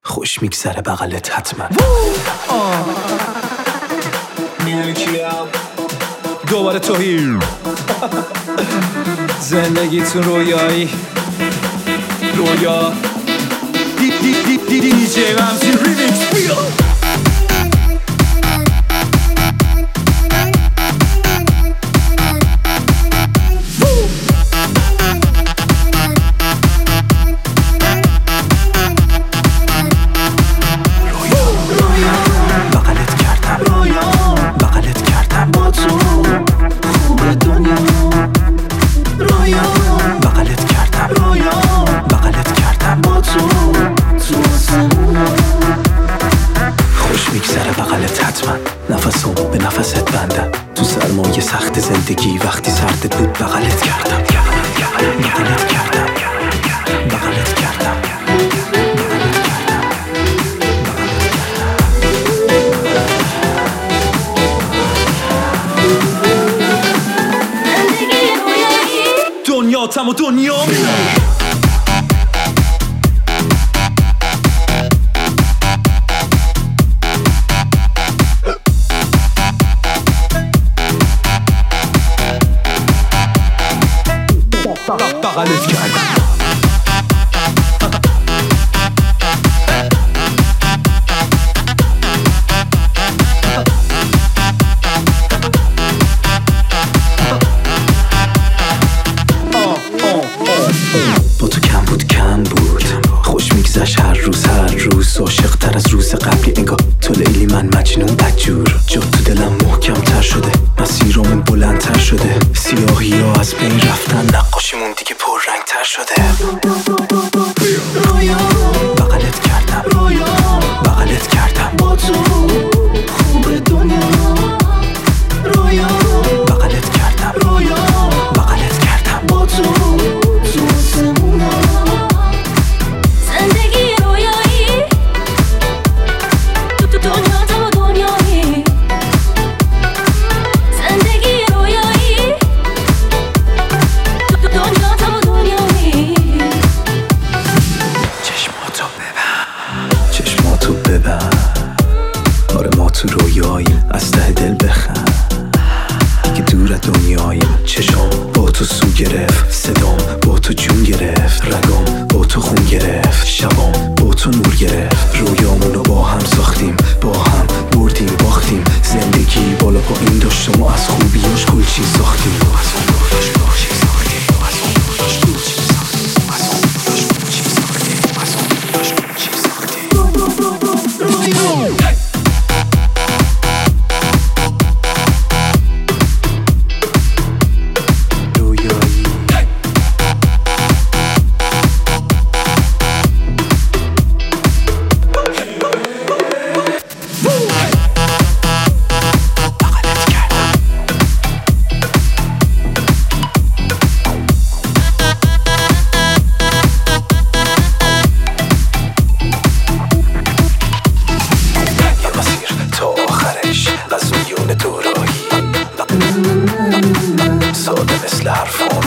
خوش میگذره بغلت حتما. دوباره توهین زندگیتون رویایی رویا دی جی رمزی ریمیکس بیا. نفسم به نفست بندم تو سرمایه سخت زندگی وقتی سردت بود بغلت کردم بغلت کردم بغلت کردم دنیا تم و دنیا بغلت کردم. با تو کم بود خوش میگذشت هر روز عاشق تر از روز قبلی انگار تو لیلی من مجنون بدجور جا تو دلم محکم تر شده مسیرمون بلندتر شده سیاهی ها از بین رفتن نقاشیمون دیگه پررنگ تر شده. بغلت کردم بغلت کردم با تو خوب دنیا بغلت کردم بغلت کردم با تو آسمونا زندگی رویایی تو دنیا تمام دنیایی زندگی رویایی تو دنیا تمام دنیایی چشماتو ببن آره ما تو رویاییم از ته دل بخند که دور دنیاییم چشام با تو سو گرفت صدام با تو جون گرفت رگام با تو خون گرفت شبام با تو نور گرفت رویامونو با هم ساختیم با هم بردیم باختیم زندگی بالا پایین داشت و از خوبیاش کلچین ساختیم ساده مثل حرفان